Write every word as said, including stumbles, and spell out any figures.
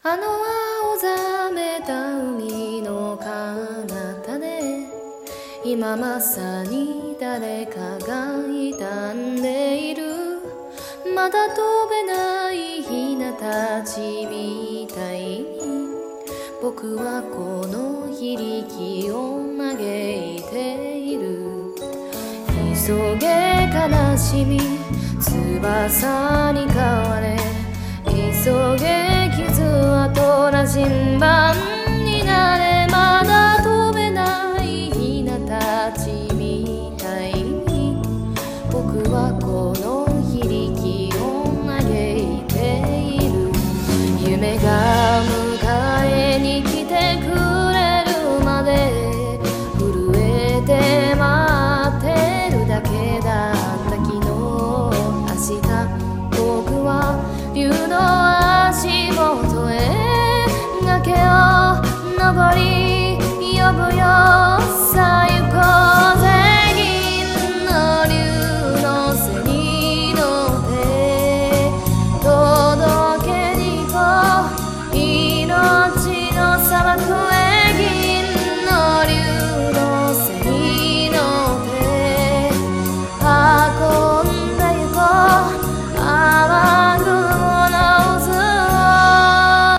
あの青ざめた海の彼方で今まさに誰かが傷んでいる。まだ飛べないヒナたちみたいに僕はこの非力を嘆いている。急げ悲しみ翼に変われ、急げ傷跡羅針盤になれ。まだ飛べないヒナたちみたいに僕はこの非力を嘆いている。夢が迎えに来てくれるまで震えて待ってるだけだった昨日。明日僕は竜の足元へ崖を登り呼ぶよ。さあ行こうぜ銀の竜の背に乗って届けに行こう命の砂漠。